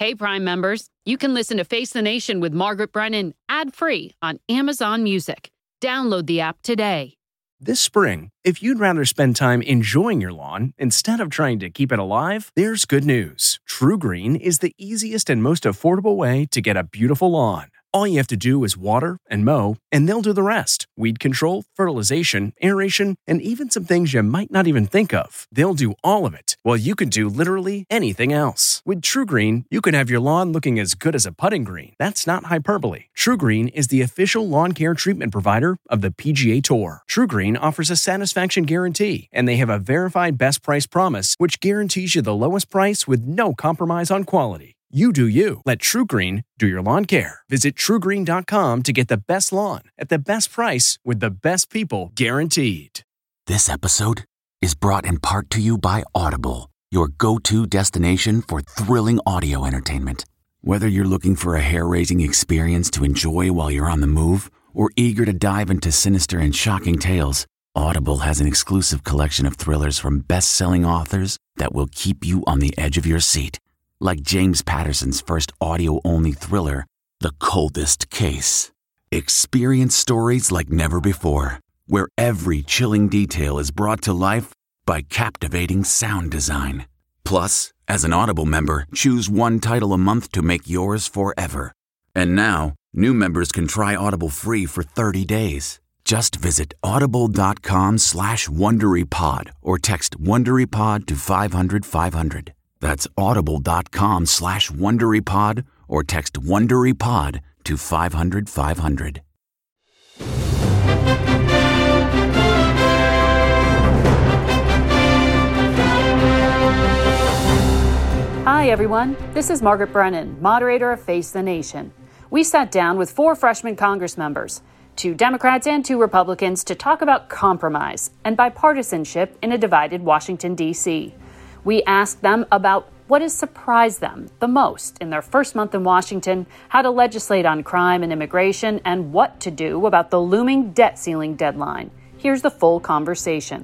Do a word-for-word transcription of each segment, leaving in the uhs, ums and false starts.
Hey, Prime members, you can listen to Face the Nation with Margaret Brennan ad-free on Amazon Music. Download the app today. This spring, if you'd rather spend time enjoying your lawn instead of trying to keep it alive, there's good news. TruGreen is the easiest and most affordable way to get a beautiful lawn. All you have to do is water and mow, and they'll do the rest. Weed control, fertilization, aeration, and even some things you might not even think of. They'll do all of it, while you can do literally anything else. With TruGreen, you can have your lawn looking as good as a putting green. That's not hyperbole. TruGreen is the official lawn care treatment provider of the P G A Tour. TruGreen offers a satisfaction guarantee, and they have a verified best price promise, which guarantees you the lowest price with no compromise on quality. You do you. Let TruGreen do your lawn care. Visit True Green dot com to get the best lawn at the best price with the best people guaranteed. This episode is brought in part to you by Audible, your go-to destination for thrilling audio entertainment. Whether you're looking for a hair-raising experience to enjoy while you're on the move or eager to dive into sinister and shocking tales, Audible has an exclusive collection of thrillers from best-selling authors that will keep you on the edge of your seat. Like James Patterson's first audio-only thriller, The Coldest Case. Experience stories like never before, where every chilling detail is brought to life by captivating sound design. Plus, as an Audible member, choose one title a month to make yours forever. And now, new members can try Audible free for thirty days. Just visit audible.com slash WonderyPod or text WonderyPod to five hundred five hundred. That's audible.com slash WonderyPod or text WonderyPod to five hundred five hundred. Hi, everyone. This is Margaret Brennan, moderator of Face the Nation. We sat down with four freshman Congress members, two Democrats and two Republicans, to talk about compromise and bipartisanship in a divided Washington, D C We asked them about what has surprised them the most in their first month in Washington, how to legislate on crime and immigration, and what to do about the looming debt ceiling deadline. Here's the full conversation.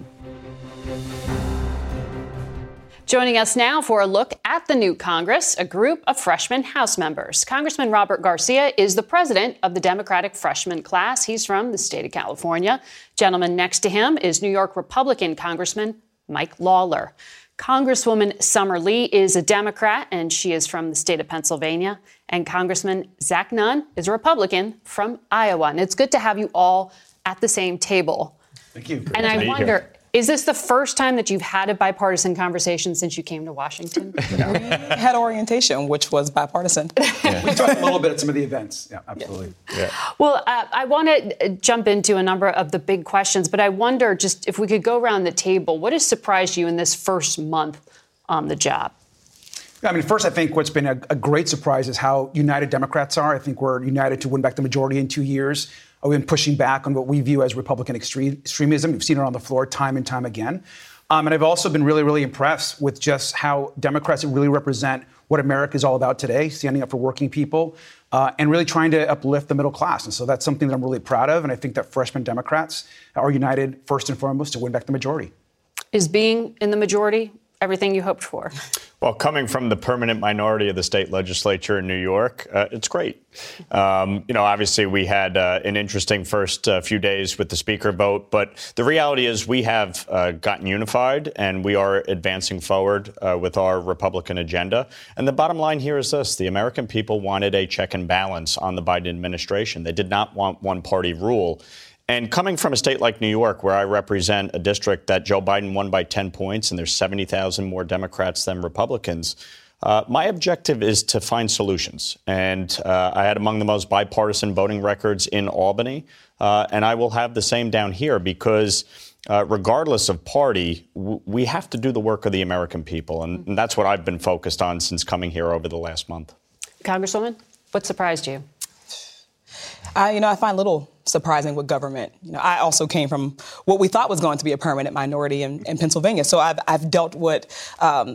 Joining us now for a look at the new Congress, a group of freshman House members. Congressman Robert Garcia is the president of the Democratic freshman class. He's from the state of California. Gentleman next to him is New York Republican Congressman Mike Lawler. Congresswoman Summer Lee is a Democrat, and she is from the state of Pennsylvania. And Congressman Zach Nunn is a Republican from Iowa. And it's good to have you all at the same table. Thank you. And I wonder, is this the first time that you've had a bipartisan conversation since you came to Washington? We had orientation, which was bipartisan. Yeah. We talked a little bit at some of the events. Yeah, absolutely. Yeah. Well, uh, I want to jump into a number of the big questions, but I wonder just if we could go around the table, what has surprised you in this first month on the job? I mean, first, I think what's been a, a great surprise is how united Democrats are. I think we're united to win back the majority in two years. We've been pushing back on what we view as Republican extreme, extremism. We've seen it on the floor time and time again. Um, and I've also been really, really impressed with just how Democrats really represent what America is all about today, standing up for working people uh, and really trying to uplift the middle class. And so that's something that I'm really proud of. And I think that freshman Democrats are united first and foremost to win back the majority. Is being in the majority everything you hoped for? Well, coming from the permanent minority of the state legislature in New York, uh, it's great. Um, you know, obviously we had uh, an interesting first uh, few days with the speaker vote, but the reality is we have uh, gotten unified and we are advancing forward uh, with our Republican agenda. And the bottom line here is this: the American people wanted a check and balance on the Biden administration. They did not want one party rule. And coming from a state like New York, where I represent a district that Joe Biden won by ten points and there's seventy thousand more Democrats than Republicans, uh, my objective is to find solutions. And uh, I had among the most bipartisan voting records in Albany. Uh, and I will have the same down here because uh, regardless of party, w- we have to do the work of the American people. And, and that's what I've been focused on since coming here over the last month. Congresswoman, what surprised you? I, you know, I find little surprising with government. You know, I also came from what we thought was going to be a permanent minority in, in Pennsylvania. So I've, I've dealt with um,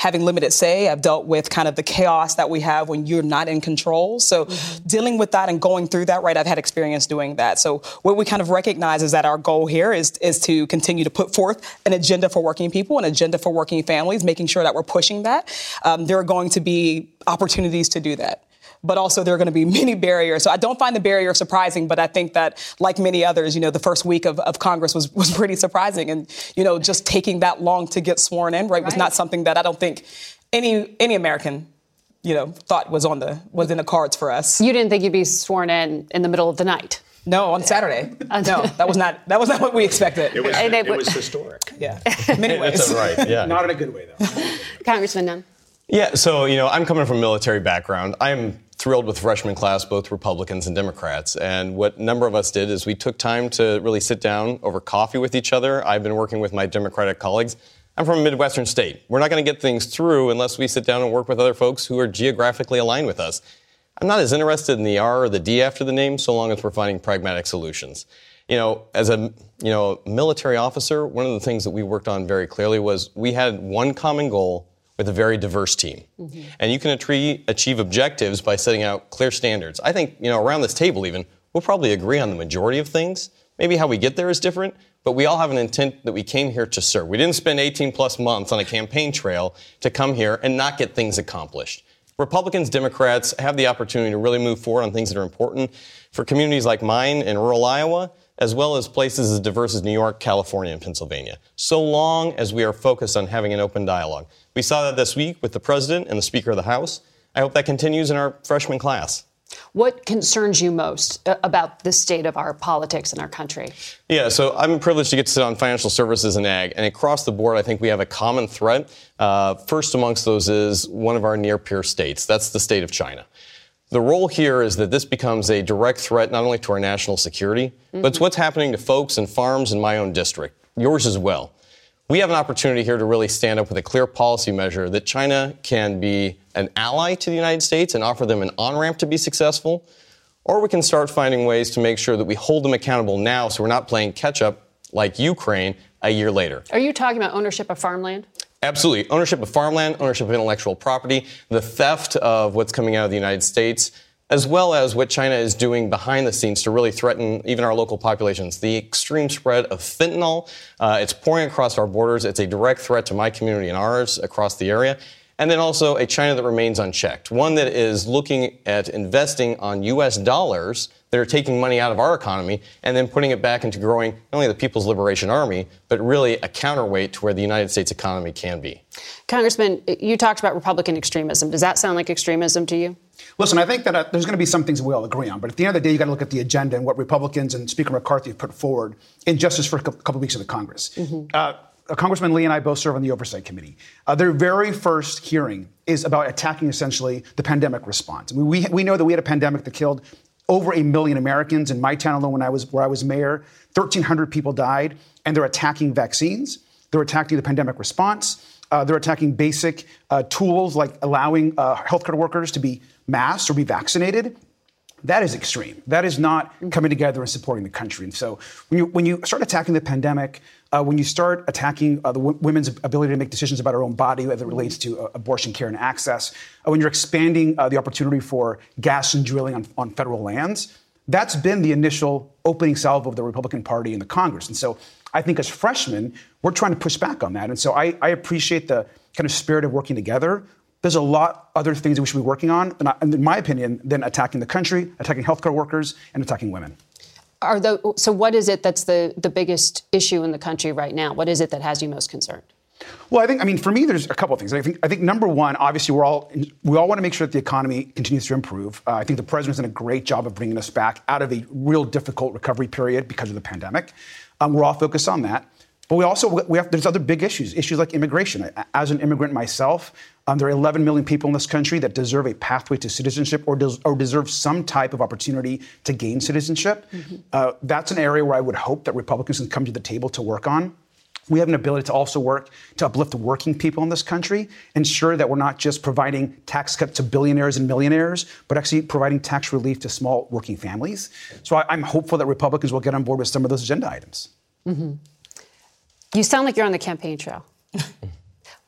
having limited say. I've dealt with kind of the chaos that we have when you're not in control. So mm-hmm. dealing with that and going through that, right, I've had experience doing that. So what we kind of recognize is that our goal here is, is to continue to put forth an agenda for working people, an agenda for working families, making sure that we're pushing that. Um, there are going to be opportunities to do that. But also there are going to be many barriers. So I don't find the barrier surprising, but I think that, like many others, you know, the first week of, of Congress was, was pretty surprising. And, you know, just taking that long to get sworn in, right, right, was not something that I don't think any any American, you know, thought was on the was in the cards for us. You didn't think you'd be sworn in in the middle of the night? No, on Saturday. No, that was not that was not what we expected. It was, it, it was historic. Yeah, in many ways. That's right. Yeah, not in a good way though. Congressman Nunn. Yeah, so, you know, I'm coming from a military background. I'm thrilled with the freshman class, both Republicans and Democrats. And what a number of us did is we took time to really sit down over coffee with each other. I've been working with my Democratic colleagues. I'm from a Midwestern state. We're not going to get things through unless we sit down and work with other folks who are geographically aligned with us. I'm not as interested in the R or the D after the name so long as we're finding pragmatic solutions. You know, as a you know military officer, one of the things that we worked on very clearly was we had one common goal with a very diverse team. Mm-hmm. And you can atri- achieve objectives by setting out clear standards. I think, you know, around this table even, we'll probably agree on the majority of things. Maybe how we get there is different, but we all have an intent that we came here to serve. We didn't spend eighteen plus months on a campaign trail to come here and not get things accomplished. Republicans, Democrats have the opportunity to really move forward on things that are important for communities like mine in rural Iowa, as well as places as diverse as New York, California, and Pennsylvania, so long as we are focused on having an open dialogue. We saw that this week with the president and the Speaker of the House. I hope that continues in our freshman class. What concerns you most about the state of our politics in our country? Yeah, so I'm privileged to get to sit on financial services and ag. And across the board, I think we have a common threat. Uh, first amongst those is one of our near-peer states. That's the state of China. The role here is that this becomes a direct threat not only to our national security, mm-hmm. but it's what's happening to folks and farms in my own district, yours as well. We have an opportunity here to really stand up with a clear policy measure that China can be an ally to the United States and offer them an on-ramp to be successful, or we can start finding ways to make sure that we hold them accountable now so we're not playing catch-up like Ukraine a year later. Are you talking about ownership of farmland? Absolutely. Ownership of farmland, ownership of intellectual property, the theft of what's coming out of the United States, as well as what China is doing behind the scenes to really threaten even our local populations. The extreme spread of fentanyl, uh, it's pouring across our borders. It's a direct threat to my community and ours across the area. And then also a China that remains unchecked, one that is looking at investing on U S dollars that are taking money out of our economy and then putting it back into growing not only the People's Liberation Army, but really a counterweight to where the United States economy can be. Congressman, you talked about Republican extremism. Does that sound like extremism to you? Listen, I think that uh, there's going to be some things we all agree on, but at the end of the day, you got to look at the agenda and what Republicans and Speaker McCarthy have put forward in just this first couple of weeks of the Congress. Mm-hmm. Uh, Congressman Lee and I both serve on the Oversight Committee. Uh, their very first hearing is about attacking essentially the pandemic response. I mean, we we know that we had a pandemic that killed over a million Americans. In my town alone, when I was where I was mayor, thirteen hundred people died, and they're attacking vaccines. They're attacking the pandemic response. Uh, they're attacking basic uh, tools like allowing uh, healthcare workers to be masked or be vaccinated. That is extreme. That is not coming together and supporting the country. And so when you when you start attacking the pandemic, uh, when you start attacking uh, the w- women's ability to make decisions about our own body as it relates to uh, abortion care and access, uh, when you're expanding uh, the opportunity for gas and drilling on, on federal lands, that's been the initial opening salvo of the Republican Party in the Congress. And so I think as freshmen, we're trying to push back on that. And so I, I appreciate the kind of spirit of working together. There's a lot other things that we should be working on, and, I, and in my opinion, than attacking the country, attacking healthcare workers, and attacking women. Are the, so what is it that's the, the biggest issue in the country right now? What is it that has you most concerned? Well, I think, I mean, for me, there's a couple of things. I think, I think number one, obviously, we're all, we all want to make sure that the economy continues to improve. Uh, I think the president's done a great job of bringing us back out of a real difficult recovery period because of the pandemic. Um, we're all focused on that. But we also, we have, there's other big issues, issues like immigration. As an immigrant myself, um, there are eleven million people in this country that deserve a pathway to citizenship or, des- or deserve some type of opportunity to gain citizenship. Mm-hmm. Uh, that's an area where I would hope that Republicans can come to the table to work on. We have an ability to also work to uplift the working people in this country, ensure that we're not just providing tax cuts to billionaires and millionaires, but actually providing tax relief to small working families. So I, I'm hopeful that Republicans will get on board with some of those agenda items. Mm-hmm. You sound like you're on the campaign trail.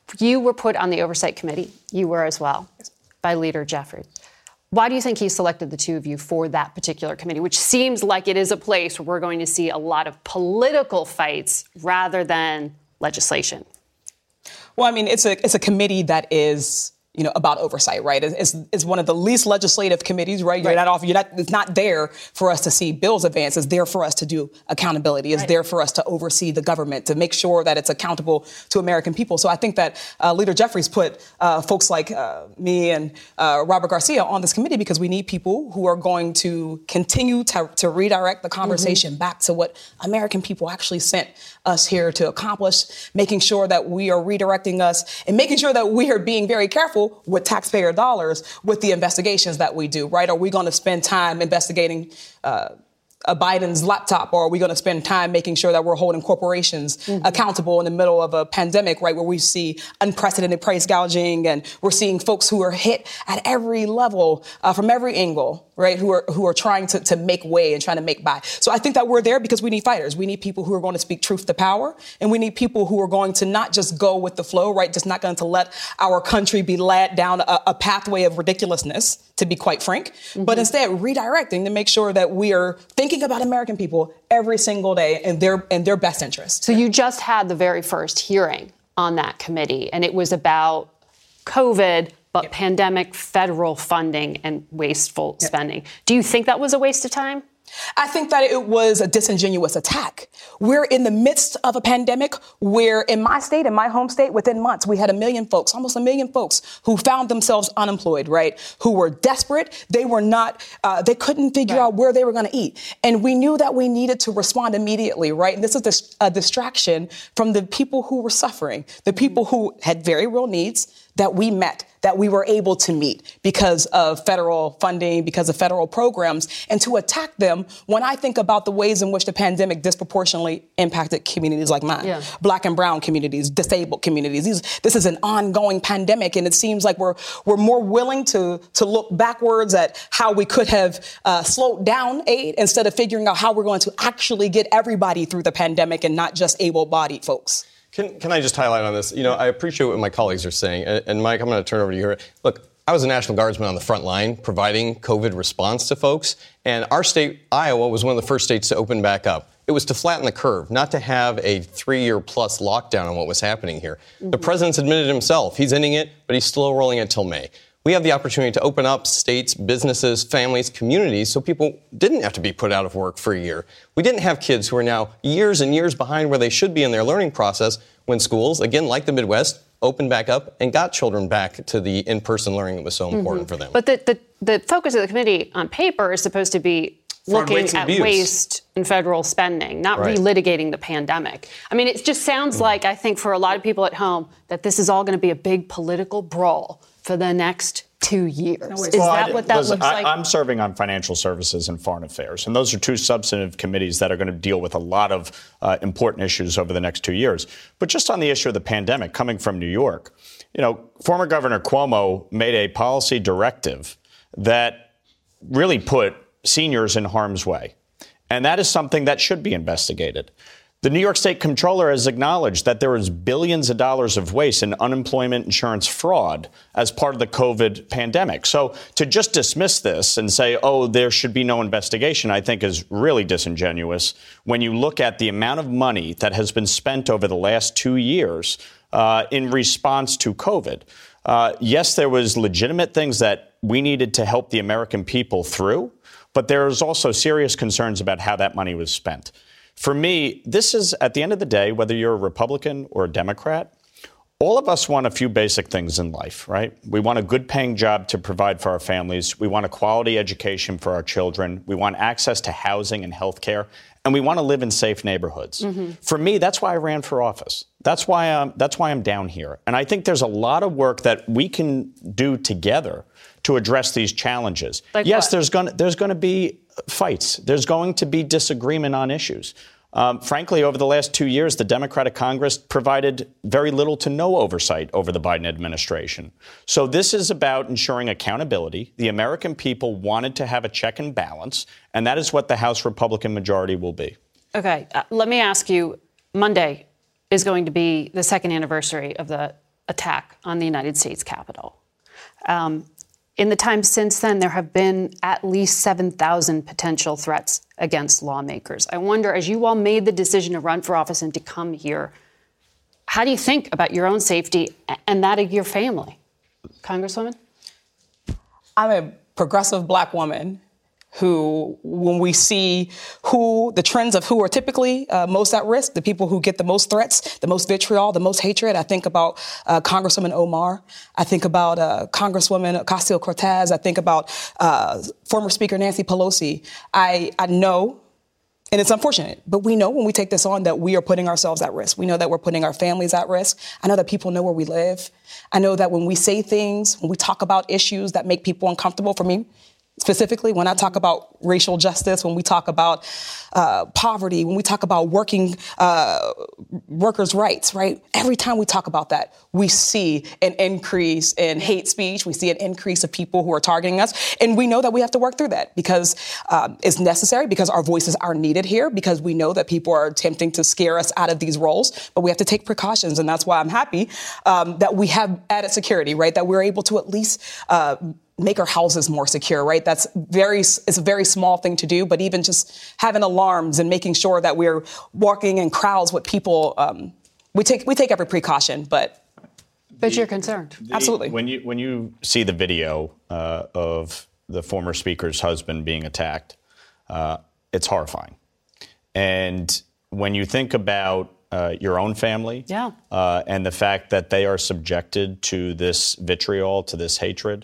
You were put on the Oversight Committee. You were as well, by Leader Jeffries. Why do you think he selected the two of you for that particular committee, which seems like it is a place where we're going to see a lot of political fights rather than legislation? Well, I mean, it's a it's a committee that is, you know, about oversight, right? It's, it's one of the least legislative committees, right? You're right. not off. You're not. It's not there for us to see bills advance. It's there for us to do accountability. It's right. there for us to oversee the government, to make sure that it's accountable to American people. So I think that uh, Leader Jeffries put uh, folks like uh, me and uh, Robert Garcia on this committee because we need people who are going to continue to, to redirect the conversation mm-hmm. back to what American people actually sent us here to accomplish, making sure that we are redirecting us and making sure that we are being very careful with taxpayer dollars with the investigations that we do, right? Are we going to spend time investigating uh, a Biden's laptop, or are we going to spend time making sure that we're holding corporations mm-hmm. accountable in the middle of a pandemic, right, where we see unprecedented price gouging and we're seeing folks who are hit at every level uh, from every angle, right, who are who are trying to, to make way and trying to make by. So I think that we're there because we need fighters. We need people who are going to speak truth to power, and we need people who are going to not just go with the flow, right, just not going to let our country be led down a, a pathway of ridiculousness, to be quite frank, mm-hmm. but instead redirecting to make sure that we are thinking about American people every single day and their and their best interest. So you just had the very first hearing on that committee, and it was about COVID, but yep. pandemic federal funding and wasteful yep. spending. Do you think that was a waste of time? I think that it was a disingenuous attack. We're in the midst of a pandemic where in my state, in my home state, within months, we had a million folks, almost a million folks who found themselves unemployed, right? Who were desperate. They were not, uh, they couldn't figure right. out where they were going to eat. And we knew that we needed to respond immediately, right? And this is a distraction from the people who were suffering, the people who had very real needs that we met, that we were able to meet because of federal funding, because of federal programs, and to attack them when I think about the ways in which the pandemic disproportionately impacted communities like mine, yeah. Black and brown communities, disabled communities. These, this is an ongoing pandemic, and it seems like we're we're more willing to, to look backwards at how we could have uh, slowed down aid instead of figuring out how we're going to actually get everybody through the pandemic and not just able-bodied folks. Can, can I just highlight on this? You know, I appreciate what my colleagues are saying. And, and Mike, I'm going to turn over to you here. Look, I was a National Guardsman on the front line providing COVID response to folks. And our state, Iowa, was one of the first states to open back up. It was to flatten the curve, not to have a three-year plus lockdown on what was happening here. Mm-hmm. The president's admitted himself. He's ending it, but he's still rolling it till May. We have the opportunity to open up states, businesses, families, communities so people didn't have to be put out of work for a year. We didn't have kids who are now years and years behind where they should be in their learning process when schools, again, like the Midwest, opened back up and got children back to the in-person learning that was so important mm-hmm. for them. But the, the, the focus of the committee on paper is supposed to be looking at abuse. waste in federal spending, not right. relitigating the pandemic. I mean, it just sounds mm-hmm. like, I think, for a lot of people at home, that this is all going to be a big political brawl for the next two years. No, is well, that what that listen, looks I, like? I'm serving on financial services and foreign affairs, and those are two substantive committees that are going to deal with a lot of uh, important issues over the next two years. But just on the issue of the pandemic, coming from New York, you know, former Governor Cuomo made a policy directive that really put seniors in harm's way, and that is something that should be investigated. The New York State Comptroller has acknowledged that there is billions of dollars of waste in unemployment insurance fraud as part of the COVID pandemic. So to just dismiss this and say, oh, there should be no investigation, I think is really disingenuous when you look at the amount of money that has been spent over the last two years uh, in response to COVID. Uh, yes, there was legitimate things that we needed to help the American people through, but there's also serious concerns about how that money was spent. For me, this is, at the end of the day, whether you're a Republican or a Democrat, all of us want a few basic things in life, right? We want a good-paying job to provide for our families. We want a quality education for our children. We want access to housing and health care. And we want to live in safe neighborhoods. Mm-hmm. For me, that's why I ran for office. That's why I'm, that's why I'm down here. And I think there's a lot of work that we can do together to address these challenges. Like yes, what? there's going there's going to be fights. There's going to be disagreement on issues. Um, frankly, over the last two years, the Democratic Congress provided very little to no oversight over the Biden administration. So this is about ensuring accountability. The American people wanted to have a check and balance, and that is what the House Republican majority will be. Okay, uh, let me ask you, Monday is going to be the second anniversary of the attack on the United States Capitol. Um, in the time since then, there have been at least seven thousand potential threats against lawmakers. I wonder, as you all made the decision to run for office and to come here, how do you think about your own safety and that of your family? Congresswoman? I'm a progressive Black woman who, when we see who the trends of who are typically uh, most at risk, the people who get the most threats, the most vitriol, the most hatred, I think about uh, Congresswoman Omar. I think about uh, Congresswoman Ocasio-Cortez. I think about uh, former Speaker Nancy Pelosi. I, I know, and it's unfortunate, but we know when we take this on that we are putting ourselves at risk. We know that we're putting our families at risk. I know that people know where we live. I know that when we say things, when we talk about issues that make people uncomfortable, for me, specifically, when I talk about racial justice, when we talk about uh, poverty, when we talk about working uh, workers' rights, right? Every time we talk about that, we see an increase in hate speech. We see an increase of people who are targeting us. And we know that we have to work through that because um, it's necessary, because our voices are needed here, because we know that people are attempting to scare us out of these roles. But we have to take precautions. And that's why I'm happy um, that we have added security, right? That we're able to at least uh, make our houses more secure, right? That's very, it's a very small thing to do, but even just having alarms and making sure that we're walking in crowds with people, um, we take we take every precaution, but. But the, you're concerned. The, Absolutely. When you when you see the video uh, of the former speaker's husband being attacked, uh, it's horrifying. And when you think about uh, your own family, yeah. uh, and the fact that they are subjected to this vitriol, to this hatred,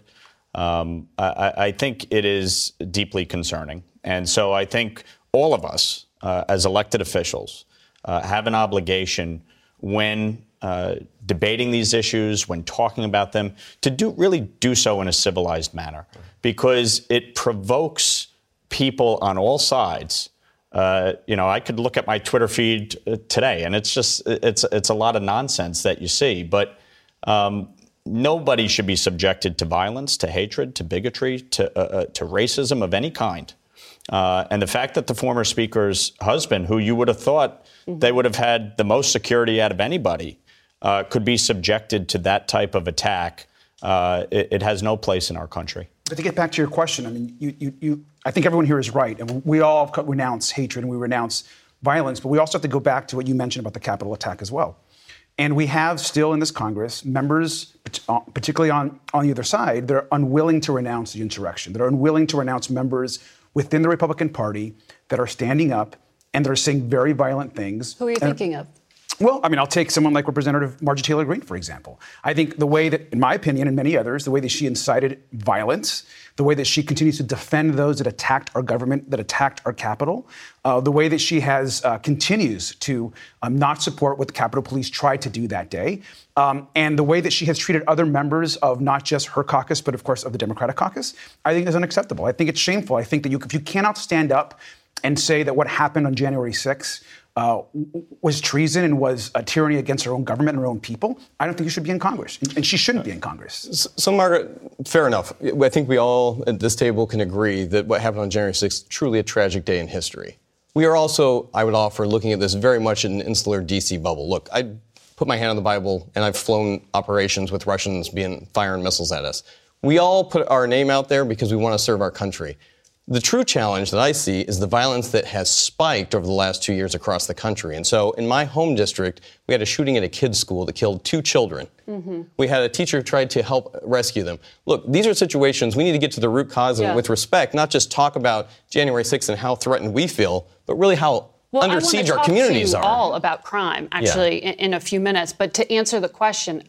Um, I, I think it is deeply concerning. And so I think all of us, uh, as elected officials, uh, have an obligation when uh, debating these issues, when talking about them, to do really do so in a civilized manner, because it provokes people on all sides. Uh, you know, I could look at my Twitter feed uh, today, and it's just it's it's a lot of nonsense that you see. But um, nobody should be subjected to violence, to hatred, to bigotry, to uh, uh, to racism of any kind. Uh, and the fact that the former speaker's husband, who you would have thought mm-hmm. they would have had the most security out of anybody, uh, could be subjected to that type of attack, uh, it, it has no place in our country. But to get back to your question, I mean, you, you, you, I think everyone here is right. And we all renounce hatred and we renounce violence, but we also have to go back to what you mentioned about the Capitol attack as well. And we have still in this Congress members, particularly on, on the other side, that are unwilling to renounce the insurrection, that are unwilling to renounce members within the Republican Party that are standing up and that are saying very violent things. Who are you and, thinking of? Well, I mean, I'll take someone like Representative Marjorie Taylor Greene, for example. I think the way that, in my opinion, and many others, the way that she incited violence, the way that she continues to defend those that attacked our government, that attacked our Capitol, uh, the way that she has uh, continues to um, not support what the Capitol Police tried to do that day, um, and the way that she has treated other members of not just her caucus, but of course of the Democratic caucus, I think is unacceptable. I think it's shameful. I think that you, if you cannot stand up and say that what happened on January sixth Uh, was treason and was a tyranny against our own government and our own people, I don't think you should be in Congress. And she shouldn't be in Congress. So, so, Margaret, fair enough. I think we all at this table can agree that what happened on January sixth is truly a tragic day in history. We are also, I would offer, looking at this very much in an insular D C bubble. Look, I put my hand on the Bible, and I've flown operations with Russians being firing missiles at us. We all put our name out there because we want to serve our country. The true challenge that I see is the violence that has spiked over the last two years across the country. And so in my home district, we had a shooting at a kid's school that killed two children. Mm-hmm. We had a teacher who tried to help rescue them. Look, these are situations we need to get to the root cause yeah. and with respect, not just talk about January sixth and how threatened we feel, but really how well, under siege our communities are. are. All about crime, actually, yeah. in, in a few minutes. But to answer the question,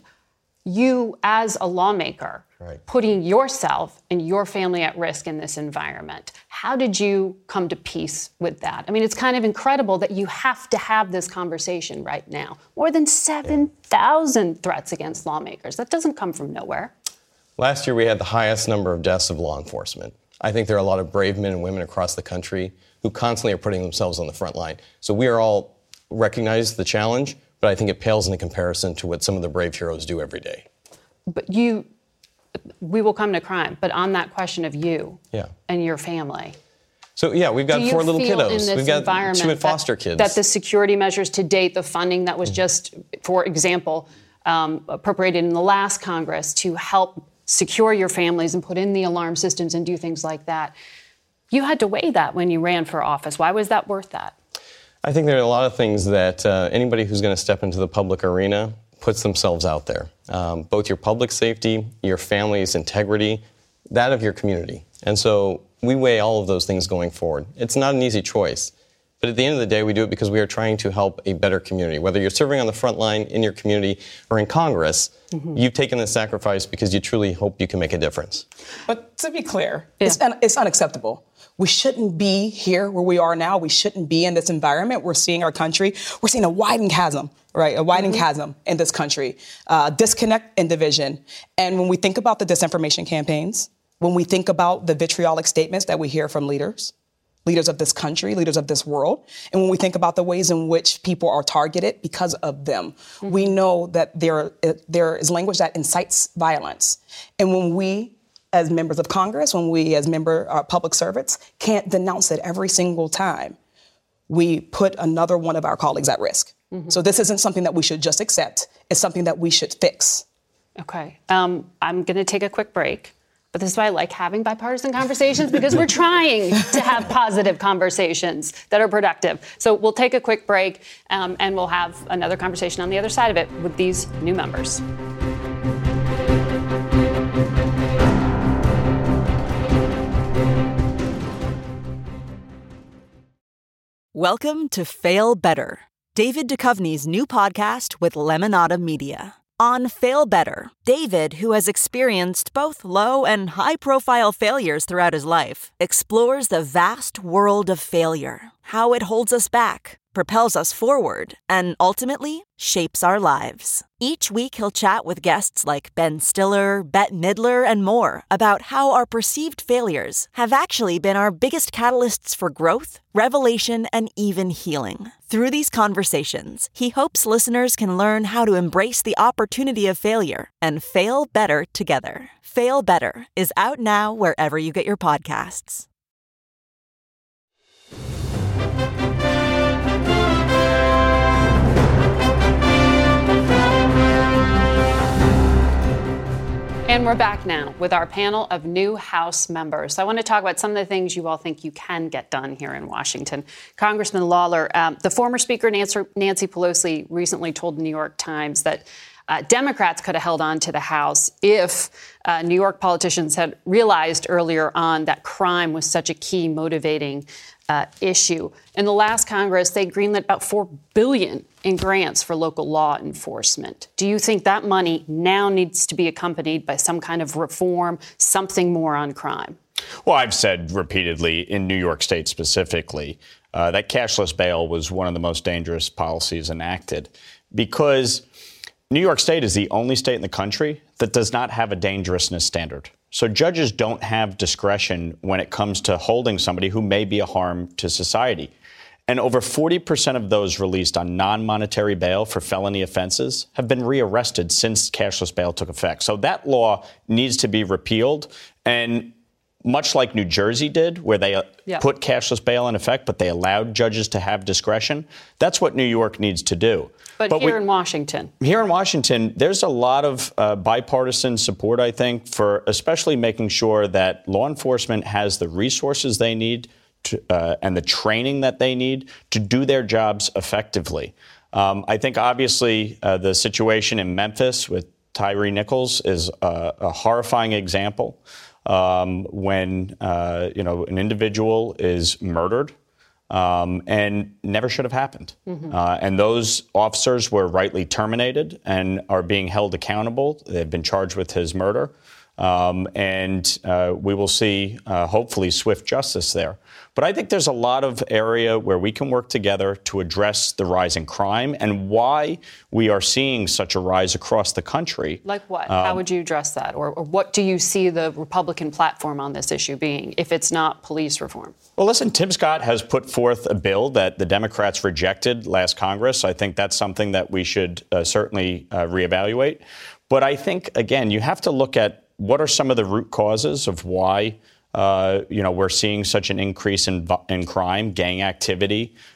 you as a lawmaker, right. putting yourself and your family at risk in this environment, how did you come to peace with that? I mean, it's kind of incredible that you have to have this conversation right now. More than seven thousand yeah. threats against lawmakers. That doesn't come from nowhere. Last year, we had the highest number of deaths of law enforcement. I think there are a lot of brave men and women across the country who constantly are putting themselves on the front line. So we are all recognize the challenge, but I think it pales in comparison to what some of the brave heroes do every day. But you, we will come to crime, but on that question of you yeah. and your family. So, yeah, we've got four little kiddos. We've got two foster that, kids. That the security measures to date, the funding that was just, for example, um, appropriated in the last Congress to help secure your families and put in the alarm systems and do things like that. You had to weigh that when you ran for office. Why was that worth that? I think there are a lot of things that uh, anybody who's going to step into the public arena puts themselves out there. Um, both your public safety, your family's integrity, that of your community. And so we weigh all of those things going forward. It's not an easy choice. But at the end of the day, we do it because we are trying to help a better community. Whether you're serving on the front line in your community or in Congress, mm-hmm. you've taken the sacrifice because you truly hope you can make a difference. But to be clear, yeah. it's, un- it's unacceptable. We shouldn't be here where we are now. We shouldn't be in this environment. We're seeing our country, we're seeing a widening chasm, right? A widening mm-hmm. chasm in this country, uh, disconnect and division. And when we think about the disinformation campaigns, when we think about the vitriolic statements that we hear from leaders, leaders of this country, leaders of this world. And when we think about the ways in which people are targeted because of them, mm-hmm. we know that there, there is language that incites violence. And when we, as members of Congress, when we as member uh, public servants can't denounce it every single time, we put another one of our colleagues at risk. Mm-hmm. So this isn't something that we should just accept. It's something that we should fix. Okay. Um, I'm going to take a quick break. But this is why I like having bipartisan conversations, because we're trying to have positive conversations that are productive. So we'll take a quick break, um, and we'll have another conversation on the other side of it with these new members. Welcome to Fail Better, David Duchovny's new podcast with Lemonada Media. On Fail Better, David, who has experienced both low and high-profile failures throughout his life, explores the vast world of failure, how it holds us back, propels us forward, and ultimately shapes our lives. Each week he'll chat with guests like Ben Stiller, Bette Midler, and more about how our perceived failures have actually been our biggest catalysts for growth, revelation, and even healing. Through these conversations, he hopes listeners can learn how to embrace the opportunity of failure and fail better together. Fail Better is out now wherever you get your podcasts. And we're back now with our panel of new House members. I want to talk about some of the things you all think you can get done here in Washington. Congressman Lawler, um, the former Speaker Nancy, Nancy Pelosi recently told the New York Times that uh, Democrats could have held on to the House if uh, New York politicians had realized earlier on that crime was such a key motivating uh, issue. In the last Congress, they greenlit about four billion dollars in grants for local law enforcement. Do you think that money now needs to be accompanied by some kind of reform, something more on crime? Well, I've said repeatedly in New York State specifically uh, that cashless bail was one of the most dangerous policies enacted because New York State is the only state in the country that does not have a dangerousness standard. So judges don't have discretion when it comes to holding somebody who may be a harm to society. And over forty percent of those released on non-monetary bail for felony offenses have been rearrested since cashless bail took effect. So that law needs to be repealed. And much like New Jersey did, where they uh, yeah. put cashless bail in effect, but they allowed judges to have discretion, that's what New York needs to do. But, but here we, in Washington? Here in Washington, there's a lot of uh, bipartisan support, I think, for especially making sure that law enforcement has the resources they need To, uh, and the training that they need to do their jobs effectively. Um, I think, obviously, uh, the situation in Memphis with Tyree Nichols is a, a horrifying example. Um, when, uh, you know, an individual is murdered um, and never should have happened. Mm-hmm. Uh, and those officers were rightly terminated and are being held accountable. They've been charged with his murder. Um, and uh, we will see, uh, hopefully, swift justice there. But I think there's a lot of area where we can work together to address the rise in crime and why we are seeing such a rise across the country. Like what? Um, How would you address that? Or, or what do you see the Republican platform on this issue being, if it's not police reform? Well, listen, Tim Scott has put forth a bill that the Democrats rejected last Congress. I think that's something that we should uh, certainly uh, reevaluate. But I think, again, you have to look at what are some of the root causes of why, uh, you know, we're seeing such an increase in in crime, gang activity.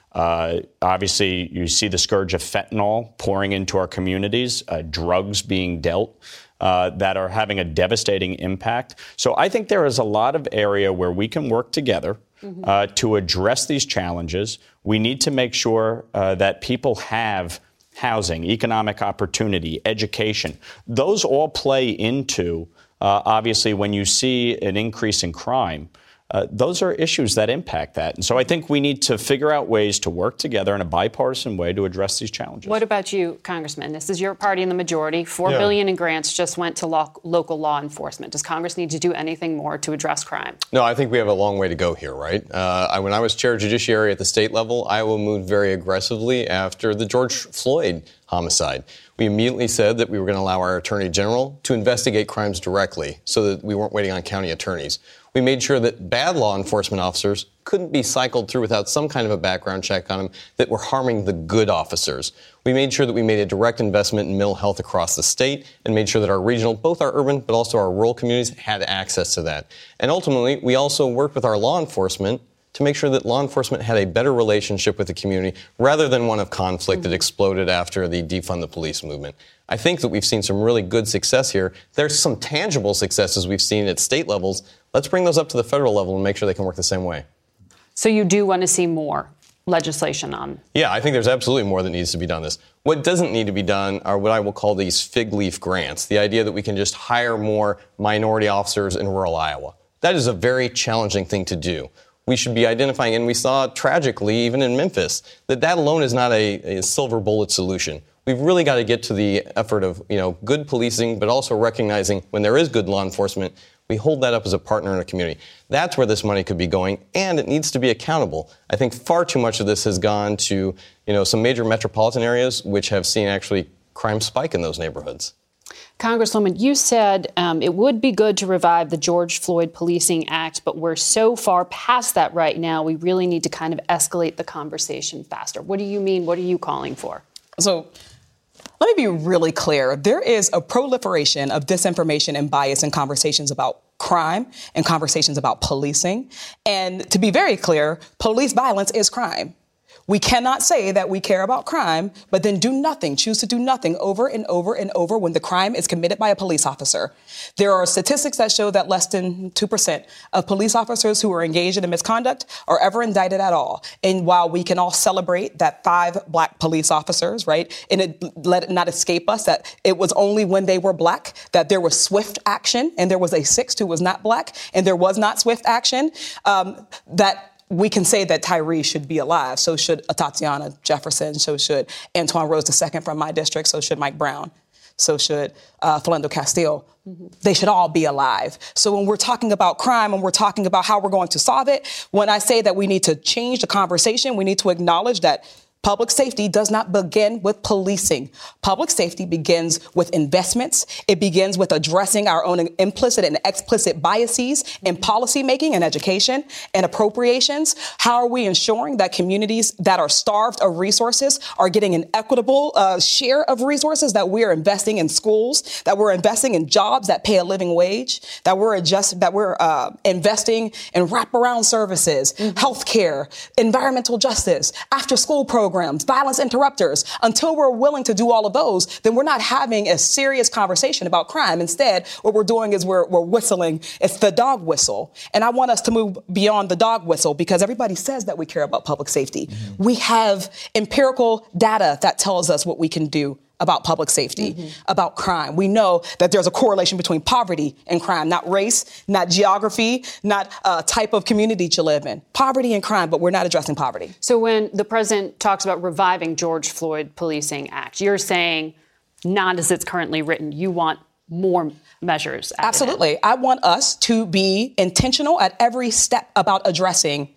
Uh, obviously, you see the scourge of fentanyl pouring into our communities, uh, drugs being dealt uh, that are having a devastating impact. So I think there is a lot of area where we can work together mm-hmm. uh, to address these challenges. We need to make sure uh, that people have housing, economic opportunity, education. Those all play into, uh, obviously, when you see an increase in crime. Uh, those are issues that impact that. And so I think we need to figure out ways to work together in a bipartisan way to address these challenges. What about you, Congressman? This is your party in the majority. Four yeah. billion in grants just went to lo- local law enforcement. Does Congress need to do anything more to address crime? No, I think we have a long way to go here, right? Uh, I, when I was chair of judiciary at the state level, Iowa moved very aggressively after the George Floyd homicide. We immediately said that we were going to allow our attorney general to investigate crimes directly so that we weren't waiting on county attorneys. We made sure that bad law enforcement officers couldn't be cycled through without some kind of a background check on them that were harming the good officers. We made sure that we made a direct investment in mental health across the state and made sure that our regional, both our urban but also our rural communities had access to that. And ultimately, we also worked with our law enforcement to make sure that law enforcement had a better relationship with the community rather than one of conflict mm-hmm. that exploded after the defund the police movement. I think that we've seen some really good success here. There's some tangible successes we've seen at state levels. Let's bring those up to the federal level and make sure they can work the same way. So you do want to see more legislation on? Yeah, I think there's absolutely more that needs to be done this. What doesn't need to be done are what I will call these fig leaf grants, the idea that we can just hire more minority officers in rural Iowa. That is a very challenging thing to do. We should be identifying, and we saw tragically, even in Memphis, that that alone is not a, a silver bullet solution. We've really got to get to the effort of, you know, good policing, but also recognizing when there is good law enforcement, we hold that up as a partner in a community. That's where this money could be going, and it needs to be accountable. I think far too much of this has gone to, you know, some major metropolitan areas, which have seen actually crime spike in those neighborhoods. Congresswoman, you said um, it would be good to revive the George Floyd Policing Act, but we're so far past that right now, we really need to kind of escalate the conversation faster. What do you mean? What are you calling for? So let me be really clear. There is a proliferation of disinformation and bias in conversations about crime and conversations about policing. And to be very clear, police violence is crime. We cannot say that we care about crime, but then do nothing, choose to do nothing over and over and over when the crime is committed by a police officer. There are statistics that show that less than two percent of police officers who are engaged in a misconduct are ever indicted at all. And while we can all celebrate that five black police officers, right, and it, let it not escape us that it was only when they were black that there was swift action, and there was a sixth who was not black, and there was not swift action, um, that we can say that Tyree should be alive. So should Tatiana Jefferson. So should Antoine Rose the second from my district. So should Mike Brown. So should uh, Philando Castile. Mm-hmm. They should all be alive. So when we're talking about crime and we're talking about how we're going to solve it, when I say that we need to change the conversation, we need to acknowledge that public safety does not begin with policing. Public safety begins with investments. It begins with addressing our own implicit and explicit biases in policymaking and education and appropriations. How are we ensuring that communities that are starved of resources are getting an equitable uh, share of resources, that we're investing in schools, that we're investing in jobs that pay a living wage, that we're adjust, that we're uh, investing in wraparound services, mm-hmm. healthcare, environmental justice, after-school programs, violence interrupters. Until we're willing to do all of those, then we're not having a serious conversation about crime. Instead, what we're doing is we're, we're whistling. It's the dog whistle. And I want us to move beyond the dog whistle because everybody says that we care about public safety. Mm-hmm. We have empirical data that tells us what we can do about public safety, mm-hmm. about crime. We know that there's a correlation between poverty and crime, not race, not geography, not uh, type of community you live in. Poverty and crime, but we're not addressing poverty. So when the president talks about reviving George Floyd Policing Act, you're saying not as it's currently written. You want more measures. Absolutely. I want us to be intentional at every step about addressing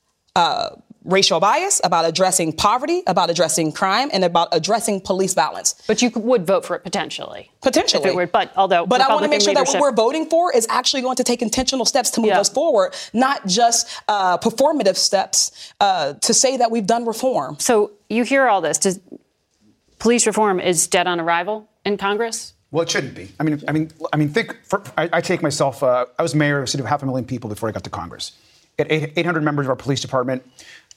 uh, racial bias, about addressing poverty, about addressing crime, and about addressing police violence. But you would vote for it potentially. Potentially. If it were, but although but I want to make sure leadership... that what we're voting for is actually going to take intentional steps to move yeah. us forward, not just uh, performative steps uh, to say that we've done reform. So you hear all this. Does police reform is dead on arrival in Congress? Well, it shouldn't be. I mean, I mean, I mean. Think. For, I, I take myself. Uh, I was mayor of a city of half a million people before I got to Congress. At eight hundred members of our police department.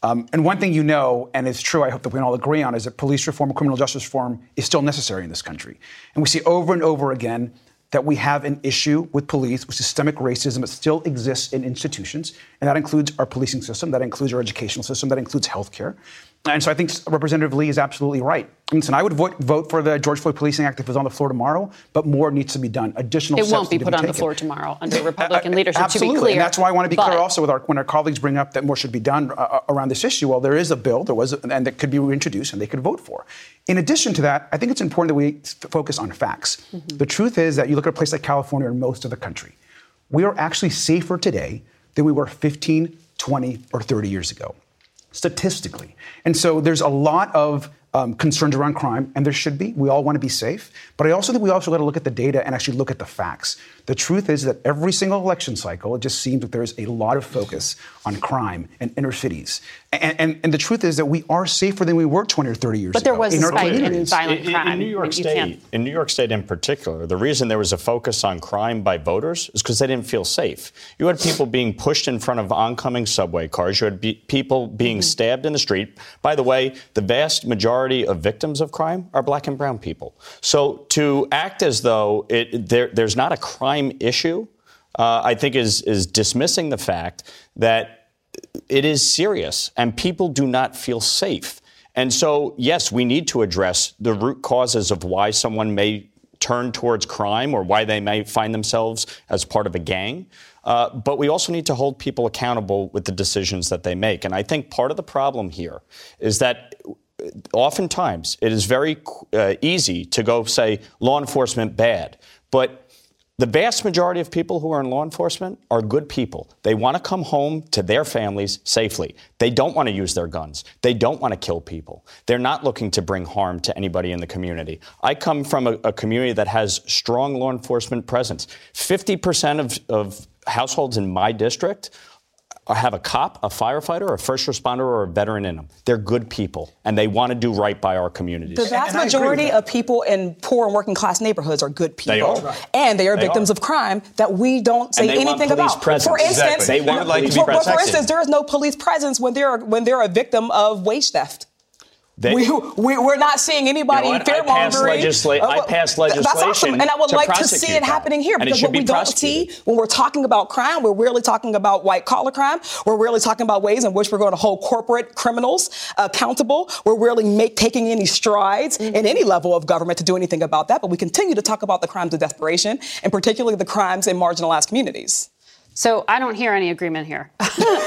Um, and one thing you know, and it's true, I hope that we can all agree on, is that police reform and criminal justice reform is still necessary in this country. And we see over and over again that we have an issue with police, with systemic racism that still exists in institutions. And that includes our policing system, that includes our educational system, that includes healthcare. And so I think Representative Lee is absolutely right. Listen, I would vote, vote for the George Floyd Policing Act if it was on the floor tomorrow, but more needs to be done. Additional It steps won't be need put to on be the taken. floor tomorrow under Republican leadership, Absolutely. to be clear. And that's why I want to be but, clear also with our, when our colleagues bring up that more should be done uh, around this issue. Well, there is a bill, there was, a, and that could be reintroduced, and they could vote for. In addition to that, I think it's important that we f- focus on facts. Mm-hmm. The truth is that you look at a place like California or most of the country, we are actually safer today than we were fifteen, twenty, or thirty years ago, statistically. And so there's a lot of um, concerns around crime, and there should be. We all want to be safe. But I also think we also got to look at the data and actually look at the facts. The truth is that every single election cycle, it just seems that there's a lot of focus on crime and inner cities. And, and, and the truth is that we are safer than we were twenty or thirty years but ago. But there was in a spike in violent in, crime. In New York State, in New York State in particular, the reason there was a focus on crime by voters is because they didn't feel safe. You had people being pushed in front of oncoming subway cars. You had be, people being mm-hmm. stabbed in the street. By the way, the vast majority of victims of crime are black and brown people. So to act as though it, there, there's not a crime issue, uh, I think is, is dismissing the fact that it is serious and people do not feel safe. And so, yes, we need to address the root causes of why someone may turn towards crime or why they may find themselves as part of a gang. Uh, but we also need to hold people accountable with the decisions that they make. And I think part of the problem here is that oftentimes it is very uh, easy to go say law enforcement bad. But the vast majority of people who are in law enforcement are good people. They want to come home to their families safely. They don't want to use their guns. They don't want to kill people. They're not looking to bring harm to anybody in the community. I come from a, a community that has strong law enforcement presence. fifty percent of, of households in my district have a cop, a firefighter, a first responder, or a veteran in them. They're good people, and they want to do right by our communities. The vast majority of people in poor and working class neighborhoods are good people. They are. And they are they victims are. of crime that we don't say anything about. Presence. For instance, exactly. they want like to be for, protected. for instance, there is no police presence when they're when they're a victim of wage theft. They, we, we, we're not seeing anybody you know fear mongering. Legisla- uh, I passed legislation. That's awesome. And I would to like to see it that. happening here and because what be we don't see when we're talking about crime, we're really talking about white collar crime. We're really talking about ways in which we're going to hold corporate criminals accountable. We're really make, taking any strides mm-hmm. in any level of government to do anything about that. But we continue to talk about the crimes of desperation and particularly the crimes in marginalized communities. So I don't hear any agreement here. uh,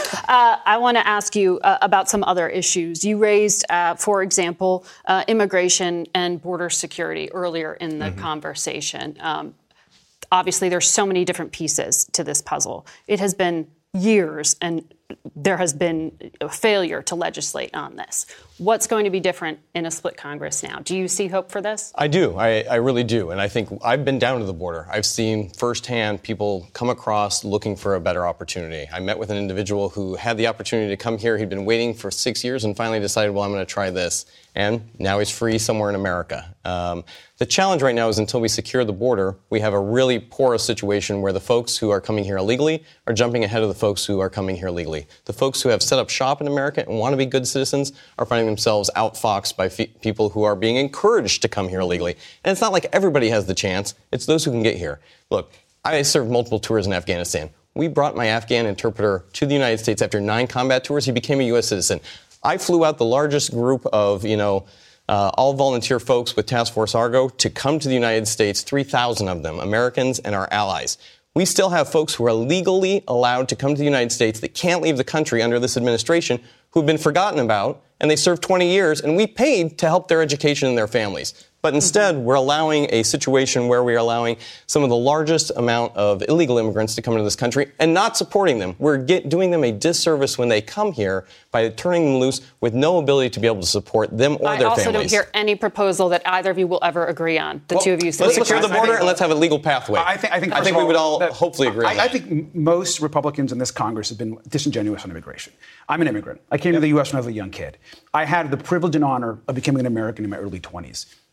I want to ask you uh, about some other issues. You raised, uh, for example, uh, immigration and border security earlier in the mm-hmm. conversation. Um, obviously, there's so many different pieces to this puzzle. It has been years, and there has been a failure to legislate on this. What's going to be different in a split Congress now? Do you see hope for this? I do. I, I really do. And I think I've been down to the border. I've seen firsthand people come across looking for a better opportunity. I met with an individual who had the opportunity to come here. He'd been waiting for six years and finally decided, well, I'm going to try this. And now he's free somewhere in America. Um, the challenge right now is until we secure the border, we have a really porous situation where the folks who are coming here illegally are jumping ahead of the folks who are coming here legally. The folks who have set up shop in America and want to be good citizens are finding themselves outfoxed by fe- people who are being encouraged to come here illegally. And it's not like everybody has the chance. It's those who can get here. Look, I served multiple tours in Afghanistan. We brought my Afghan interpreter to the United States after nine combat tours. He became a U S citizen. I flew out the largest group of, you know, uh, all volunteer folks with Task Force Argo to come to the United States, three thousand of them, Americans and our allies. We still have folks who are legally allowed to come to the United States that can't leave the country under this administration who have been forgotten about, and they served twenty years, and we paid to help their education and their families. But instead, we're allowing a situation where we are allowing some of the largest amount of illegal immigrants to come into this country and not supporting them. We're get, doing them a disservice when they come here by turning them loose with no ability to be able to support them or I their families. I also don't hear any proposal that either of you will ever agree on. The well, two of you. Let's secure the border think, and let's have a legal pathway. I think, I think, I think we would all that, hopefully agree I, on that. I think most Republicans in this Congress have been disingenuous on immigration. I'm an immigrant. I came yep. to the U S when I was a young kid. I had the privilege and honor of becoming an American in my early twenties.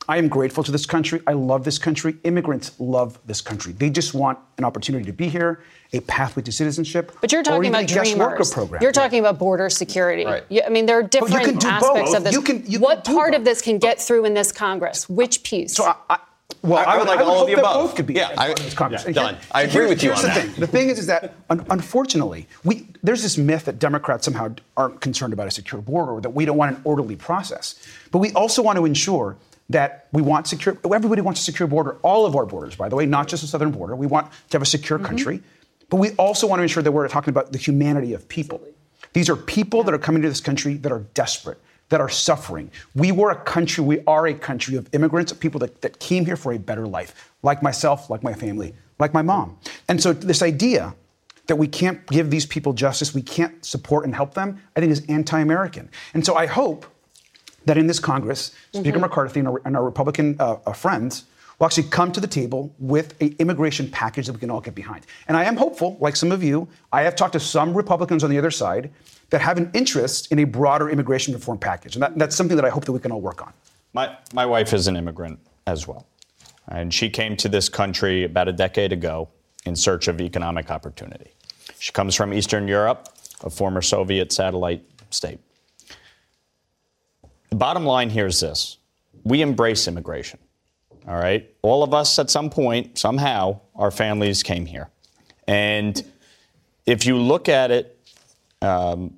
I am grateful to this country. I love this country. Immigrants love this country. They just want an opportunity to be here, a pathway to citizenship. But you're talking about dreamers. You're talking about border security. Right. You, I mean, there are different aspects both. of this. You can, you what can part both. of this can get through in this Congress? Which piece? So I, I, well, I, I would like I would all hope of the that above. Both could be. Yeah, as I, part of this Congress. yeah, done. I agree here's, with you here's on the that. Thing. The thing is, is that un- unfortunately, we there's this myth that Democrats somehow aren't concerned about a secure border, or that we don't want an orderly process. But we also want to ensure that we want secure. Everybody wants a secure border. All of our borders, by the way, not just the southern border. We want to have a secure mm-hmm. country, but we also want to ensure that we're talking about the humanity of people. These are people yeah. that are coming to this country that are desperate, that are suffering. We were a country. We are a country of immigrants, of people that, that came here for a better life, like myself, like my family, like my mom. And so this idea that we can't give these people justice, we can't support and help them, I think is anti-American. And so I hope that in this Congress, mm-hmm. Speaker McCarthy and our, and our Republican uh, uh, friends will actually come to the table with an immigration package that we can all get behind. And I am hopeful, like some of you, I have talked to some Republicans on the other side that have an interest in a broader immigration reform package. And that, that's something that I hope that we can all work on. My, my wife is an immigrant as well. And she came to this country about a decade ago in search of economic opportunity. She comes from Eastern Europe, a former Soviet satellite state. The bottom line here is this. We embrace immigration, all right? All of us at some point, somehow, our families came here. And if you look at it, um,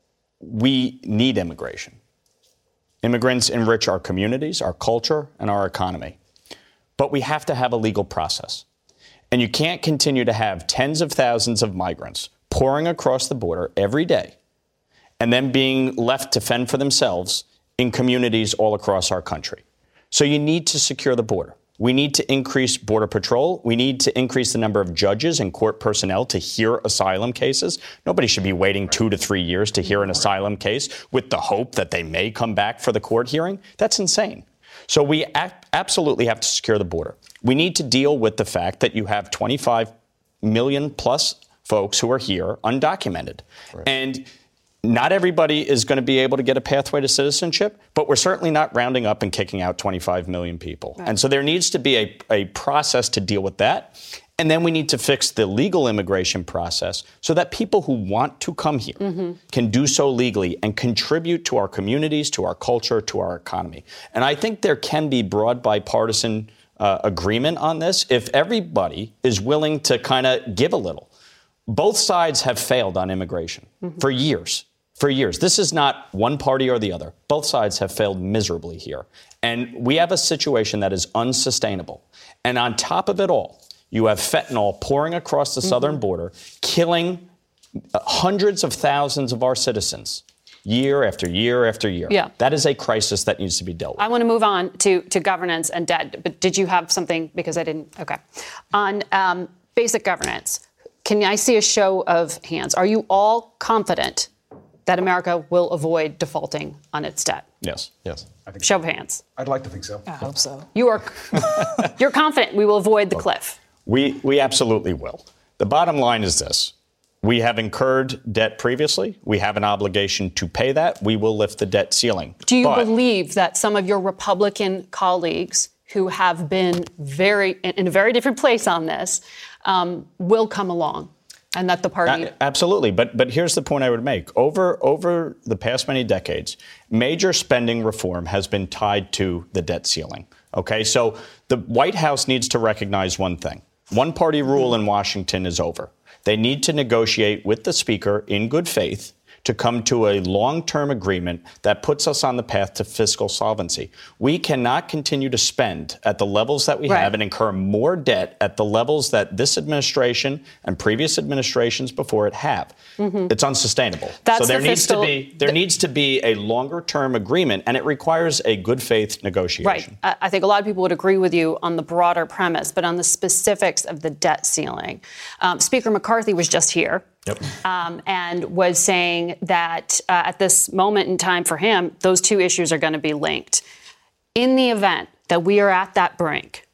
we need immigration. Immigrants enrich our communities, our culture, and our economy. But we have to have a legal process. And you can't continue to have tens of thousands of migrants pouring across the border every day and then being left to fend for themselves in communities all across our country. So you need to secure the border. We need to increase Border Patrol. We need to increase the number of judges and court personnel to hear asylum cases. Nobody should be waiting two to three years to hear an asylum case with the hope that they may come back for the court hearing. That's insane. So we a- absolutely have to secure the border. We need to deal with the fact that you have twenty-five million plus folks who are here undocumented. Right. And not everybody is going to be able to get a pathway to citizenship, but we're certainly not rounding up and kicking out twenty-five million people. Right. And so there needs to be a, a process to deal with that. And then we need to fix the legal immigration process so that people who want to come here mm-hmm. can do so legally and contribute to our communities, to our culture, to our economy. And I think there can be broad bipartisan uh, agreement on this if everybody is willing to kind of give a little. Both sides have failed on immigration mm-hmm. for years. For years. This is not one party or the other. Both sides have failed miserably here. And we have a situation that is unsustainable. And on top of it all, you have fentanyl pouring across the mm-hmm. southern border, killing hundreds of thousands of our citizens year after year after year. Yeah. That is a crisis that needs to be dealt with. I want to move on to, to governance and debt. But did you have something? Because I didn't. OK. On um, basic governance, can I see a show of hands? Are you all confident that America will avoid defaulting on its debt? Yes. Yes. I think Show so. of hands. I'd like to think so. I hope so. You are you're confident we will avoid the cliff. We we absolutely will. The bottom line is this. We have incurred debt previously. We have an obligation to pay that. We will lift the debt ceiling. Do you but, believe that some of your Republican colleagues who have been very in a very different place on this um, will come along? And that the party... Absolutely. But but here's the point I would make. Over, over the past many decades, major spending reform has been tied to the debt ceiling. OK, so the White House needs to recognize one thing. One party rule in Washington is over. They need to negotiate with the speaker in good faith to come to a long-term agreement that puts us on the path to fiscal solvency. We cannot continue to spend at the levels that we right. have and incur more debt at the levels that this administration and previous administrations before it have. Mm-hmm. It's unsustainable. That's so there the needs fiscal, to be there the, needs to be a longer-term agreement, and it requires a good faith negotiation. Right. I think a lot of people would agree with you on the broader premise, but on the specifics of the debt ceiling. Um, Speaker McCarthy was just here. Yep. Um, and was saying that uh, at this moment in time for him, those two issues are going to be linked. In the event that we are at that brink,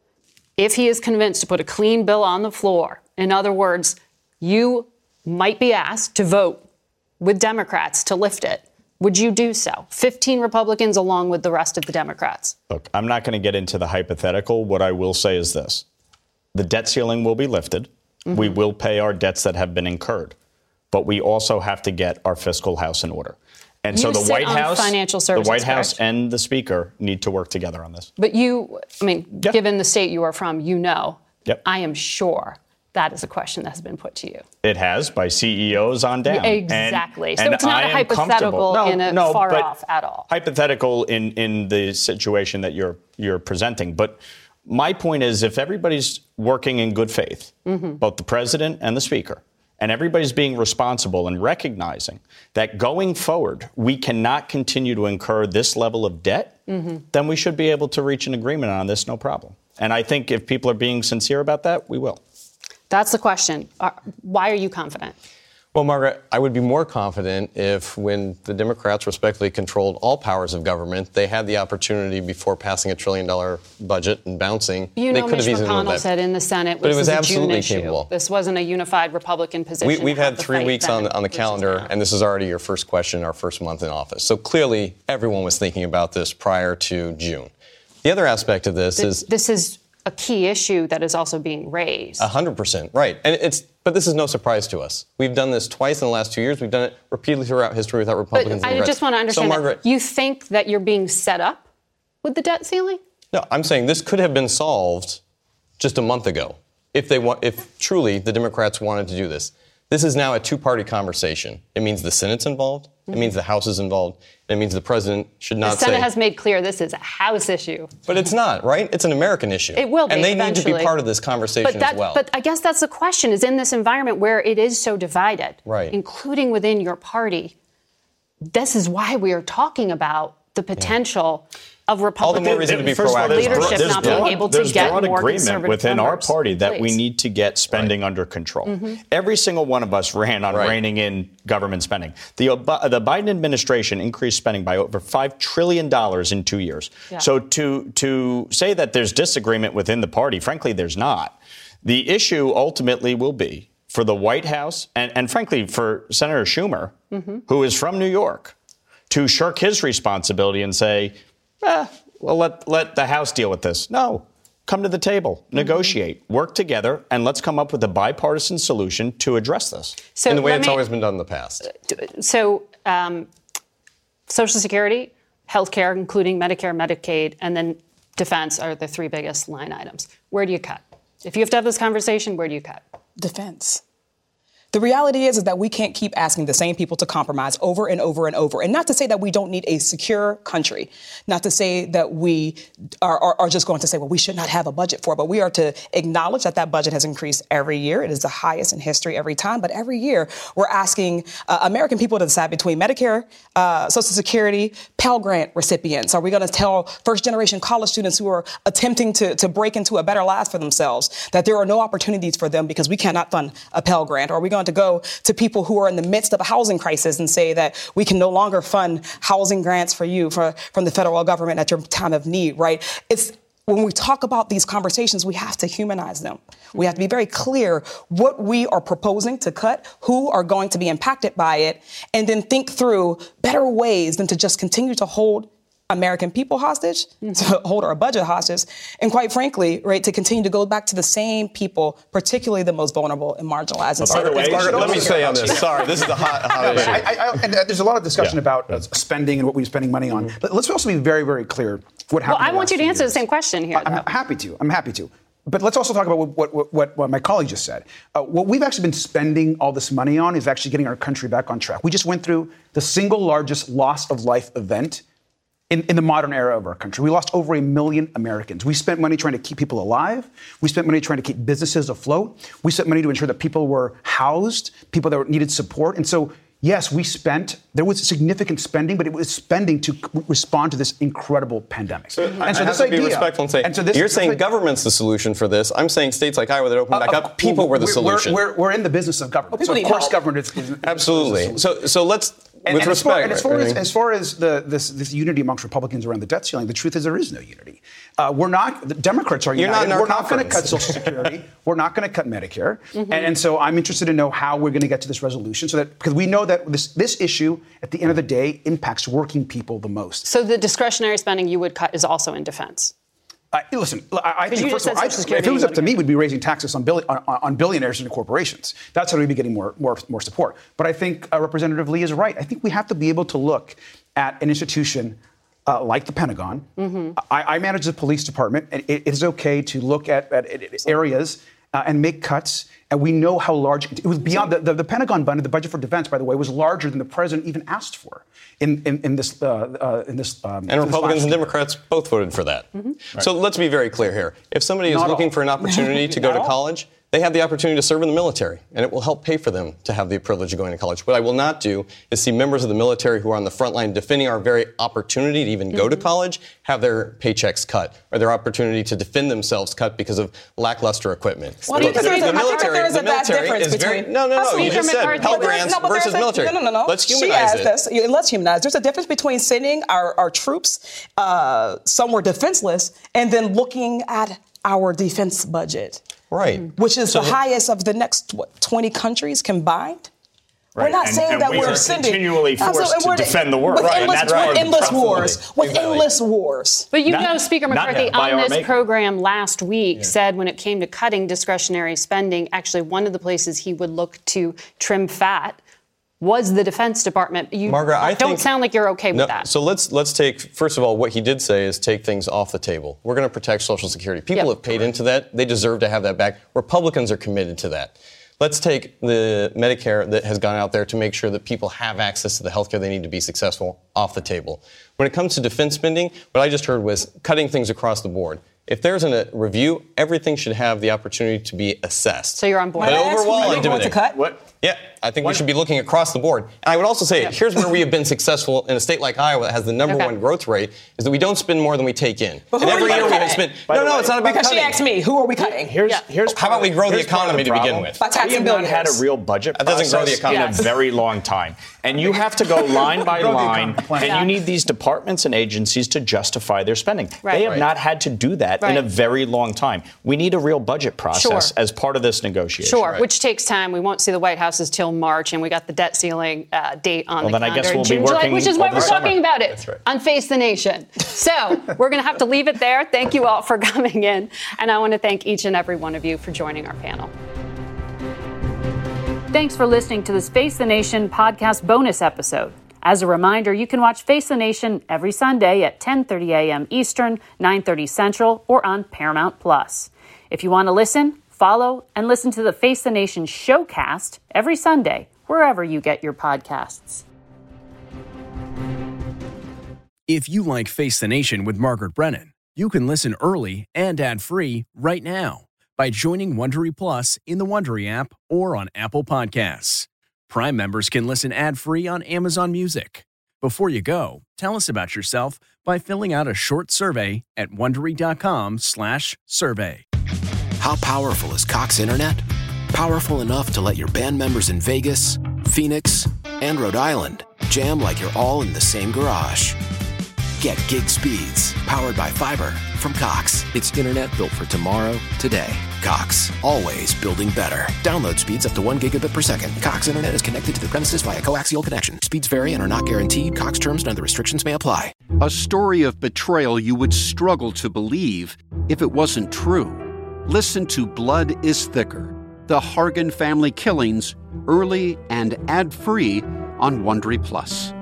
if he is convinced to put a clean bill on the floor, in other words, you might be asked to vote with Democrats to lift it. would you do so? fifteen Republicans along with the rest of the Democrats. Look, I'm not going to get into the hypothetical. What I will say is this. The debt ceiling will be lifted. Mm-hmm. We will pay our debts that have been incurred. But we also have to get our fiscal house in order. And you so the sit White on House, financial services, the White House correct? and the Speaker need to work together on this. But you, I mean, Yeah. given the state you are from, you know, Yep. I am sure that is a question that has been put to you. It has by C E Os on down. Yeah, exactly. And, so and it's not I a am hypothetical comfortable. in a no, no, far but off at all. Hypothetical in, in the situation that you're you're presenting. But my point is, if everybody's working in good faith, mm-hmm. both the president and the speaker, and everybody's being responsible and recognizing that going forward, we cannot continue to incur this level of debt, mm-hmm. then we should be able to reach an agreement on this, no problem. And I think if people are being sincere about that, we will. That's the question. Uh, why are you confident? Well, Margaret, I would be more confident if, when the Democrats respectively controlled all powers of government, they had the opportunity before passing a trillion dollar budget and bouncing. You they know, could Mitch have easily moved McConnell that. said in the Senate, But it this was is a absolutely June issue. capable. This wasn't a unified Republican position. We, we've to have had the three fight weeks on, then on the versus calendar, now. and this is already your first question, our first month in office. So clearly, everyone was thinking about this prior to June. The other aspect of this Th- is... This is a key issue that is also being raised. one hundred percent, right. And it's, but this is no surprise to us. We've done this twice in the last two years. We've done it repeatedly throughout history without Republicans. But and I just want to understand so, Margaret, that. You think that you're being set up with the debt ceiling? No, I'm saying this could have been solved just a month ago if they want, if truly the Democrats wanted to do this. This is now a two-party conversation. It means the Senate's involved. Mm-hmm. It means the House is involved. And it means the president should not The Senate say, has made clear this is a House issue. But it's not, right? It's an American issue. It will be, And they eventually. need to be part of this conversation but that, as well. But I guess that's the question, is in this environment where it is so divided, right. including within your party, this is why we are talking about the potential yeah. of Republican All the more reason to be First of all, there's leadership broad, not being broad, able to there's get broad more agreement conservative within our members. party that Please. we need to get spending right. under control. Mm-hmm. Every single one of us ran on right. reining in government spending. The, the Biden administration increased spending by over five trillion dollars in two years. Yeah. So to, to say that there's disagreement within the party, frankly, there's not. The issue ultimately will be for the White House and, and frankly, for Senator Schumer, mm-hmm. who is from New York, to shirk his responsibility and say, eh, well, let, let the House deal with this. No. Come to the table, mm-hmm. negotiate, work together, and let's come up with a bipartisan solution to address this. So in the way it's me, always been done in the past. So um, Social Security, health care, including Medicare, Medicaid, and then defense are the three biggest line items. Where do you cut? If you have to have this conversation, where do you cut? Defense. The reality is, is that we can't keep asking the same people to compromise over and over and over. And not to say that we don't need a secure country, not to say that we are, are, are just going to say, well, we should not have a budget for it, but we are to acknowledge that that budget has increased every year. It is the highest in history every time. But every year we're asking uh, American people to decide between Medicare, uh, Social Security, Pell Grant recipients. Are we going to tell first generation college students who are attempting to, to break into a better life for themselves that there are no opportunities for them because we cannot fund a Pell Grant? Or are we going to go to people who are in the midst of a housing crisis and say that we can no longer fund housing grants for you for, from the federal government at your time of need, right? It's when we talk about these conversations, we have to humanize them. We have to be very clear what we are proposing to cut, who are going to be impacted by it, and then think through better ways than to just continue to hold American people hostage, mm-hmm. to hold our budget hostage, and quite frankly, right, to continue to go back to the same people, particularly the most vulnerable and marginalized. Well, by the way, Margaret, let me say on this. Sorry, this is the hot, hot issue. I, I, I, and there's a lot of discussion yeah. about uh, spending and what we're spending money on. Mm-hmm. But let's also be very, very clear what happened. Well, I want you to answer years. the same question here. I'm though. happy to. I'm happy to. But let's also talk about what, what, what, what my colleague just said. Uh, what we've actually been spending all this money on is actually getting our country back on track. We just went through the single largest loss of life event In, in the modern era of our country. We lost over a million Americans. We spent money trying to keep people alive. We spent money trying to keep businesses afloat. We spent money to ensure that people were housed, people that needed support. And so, yes, we spent, there was significant spending, but it was spending to respond to this incredible pandemic. So and I, so I this have to idea, be respectful and say, and so this, you're saying like, government's the solution for this. I'm saying states like Iowa that opened back uh, up, people well, were the we're, solution. We're, we're, we're in the business of government. Well, so of course help. government is, is Absolutely. So, so let's, And, with and respect, as far, and as far right? as, as far as the this, this unity amongst Republicans around the debt ceiling, the truth is there is no unity. Uh, we're not. The Democrats are You're united. not in our we're not going to conference. cut Social Security. We're not going to cut Medicare. Mm-hmm. and, and so I'm interested to know how we're going to get to this resolution, so that because we know that this this issue at the end of the day impacts working people the most. So the discretionary spending you would cut is also in defense. Uh, listen, I, I think you first just of all, said Social I, if Security, it was you up to me, we'd be raising taxes on, billi- on, on billionaires and corporations. That's how we'd be getting more, more, more support. But I think uh, Representative Lee is right. I think we have to be able to look at an institution uh, like the Pentagon. Mm-hmm. I, I manage the police department, and it, it is okay to look at, at, at areas uh, and make cuts. And we know how large it was beyond the, the, the Pentagon budget. The budget for defense, by the way, was larger than the president even asked for in, in, in this. Uh, uh, in this um, and this Republicans and year. Democrats both voted for that. Mm-hmm. Right. So let's be very clear here. If somebody is Not looking all. for an opportunity to go to Not all. college, they have the opportunity to serve in the military, and it will help pay for them to have the privilege of going to college. What I will not do is see members of the military who are on the front line defending our very opportunity to even mm-hmm. go to college have their paychecks cut or their opportunity to defend themselves cut because of lackluster equipment. Well, Look, because the, there's the a- I think military, there is a the vast military difference is very between- no, no, no. Speaker You just said McCarthy, Pell but there's- Grants no, but there's versus a- military. No, no, no. Let's She humanize asked it. us, yeah, let's humanize. There's a difference between sending our, our troops uh, somewhere defenseless and then looking at our defense budget. Right. Which is So the the- highest of the next, what, twenty countries combined? Right. We're not And- saying and that we we're are sending continually forced Absolutely. to We're- defend the world. with Right, and endless, that's part with of the endless problem. wars, with Exactly. endless wars. But you Not- know, Speaker not McCarthy, by on our this making. program last week said when it came to cutting discretionary spending, actually one of the places he would look to trim fat was the Defense Department. You Margaret, I don't think, sound like you're okay with no, that. So let's let's take first of all what he did say is take things off the table. We're going to protect Social Security. People Yep. have paid into that. They deserve to have that back. Republicans are committed to that. Let's take the Medicare that has gone out there to make sure that people have access to the health care they need to be successful off the table. When it comes to defense spending, what I just heard was cutting things across the board. If there's a review, everything should have the opportunity to be assessed. So you're on board. But May I ask overall, who you I'm doing want to it. cut? What? Yeah, I think we should be looking across the board. And I would also say, here's where we have been successful in a state like Iowa that has the number Okay. one growth rate, is that we don't spend more than we take in. But who and are every you year we cutting? have spent. By No, the no, way- it's not about Because she cutting. asked me, who are we cutting? Here's, Yeah. here's How about we grow the here's part of economy to begin problem. with? By taxing We have not had a billionaires. real budget That doesn't grow the process economy. in a very long time. And you have to go line by Grow the line, economy plan. and Yeah. you need these departments and agencies to justify their spending. Right. They have Right. not had to do that in Right. a very long time. We need a real budget process Sure. as part of this negotiation. Sure, Right. which takes time. We won't see the White Houses till March, and we got the debt ceiling uh, date on Well, the then I calendar guess in we'll be June, July, working which is why over we're summer. talking about it That's right. on Face the Nation. So we're going to have to leave it there. Thank you all for coming in, and I want to thank each and every one of you for joining our panel. Thanks for listening to this Face the Nation podcast bonus episode. As a reminder, you can watch Face the Nation every Sunday at ten thirty a.m. Eastern, nine thirty Central, or on Paramount Plus. If you want to listen, follow, and listen to the Face the Nation showcast every Sunday, wherever you get your podcasts. If you like Face the Nation with Margaret Brennan, you can listen early and ad-free right now by joining Wondery Plus in the Wondery app or on Apple Podcasts. Prime members can listen ad-free on Amazon Music. Before you go, tell us about yourself by filling out a short survey at Wondery.com slash survey. How powerful is Cox Internet? Powerful enough to let your band members in Vegas, Phoenix, and Rhode Island jam like you're all in the same garage. Get gig speeds powered by fiber from Cox. It's internet built for tomorrow, today. Cox, always building better. Download speeds up to one gigabit per second. Cox Internet is connected to the premises via coaxial connection. Speeds vary and are not guaranteed. Cox terms and other restrictions may apply. A story of betrayal you would struggle to believe if it wasn't true. Listen to Blood is Thicker, the Hargan family killings, early and ad-free on Wondery Plus.